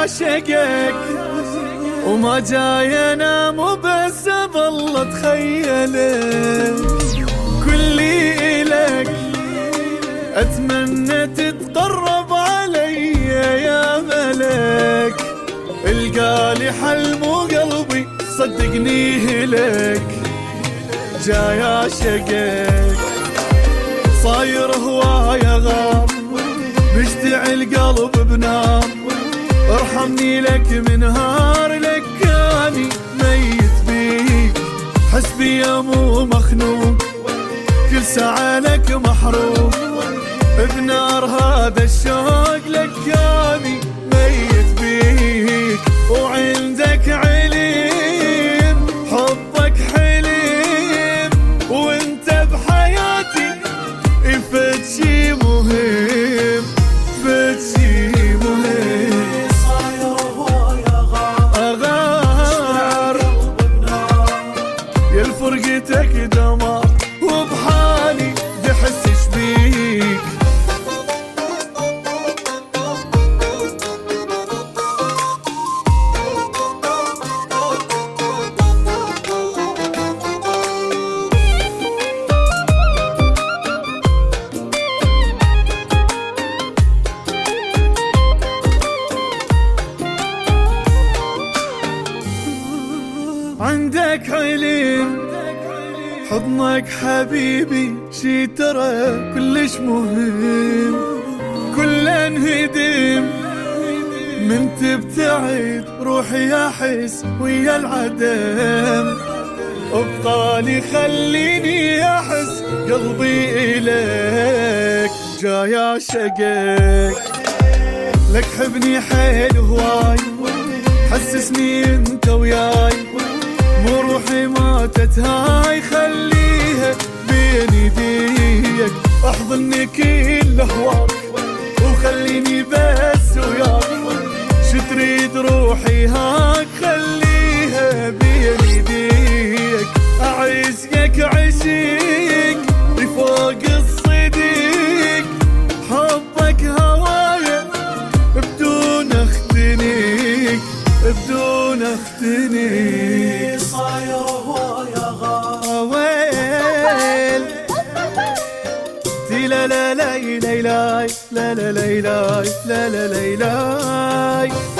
عاشقك وما جاي انام وبس اظل اتخيلك. كلي الك اتمنى تتقرب علي يا ملك. القالي حل مو قلبي صدقني لك. جاي عاشقك صاير هوايا غار بيشتعل قلب بنار. ارحمني لك من هار لك كاني ميت بيك. حسبي يا مو مخنوق كل ساعة لك محروق. بنار هذا الشوق لك كاني ميت بيك. وعندك عليم حبك حليم وانت بحياتي فد شي مهم فد شي مهم. صاير هوايا غار يا فرقتك دمار وبحالي بحسش بيك. عندك علم حضنك حبيبي شي ترى كلش مهم. كل انهدم من تبتعد روحي احس ويا العدم. ابطالي خليني احس قلبي اليك. جاي عاشقك لك حبني حيل هواي. حسسني انت وياي مو روحي ماتت هاي. خليها بين يديك احضني كل هواك وخليني بس وياك. شتريد روحي هاك خليها بين يديك. اعزقك عشيق فوق الصديق. حبك هوايا بدون اختنيك بدون اختنيك. صاير هوايا ويل تي لا لا لا لا لا لا لا لا لا لا لا لا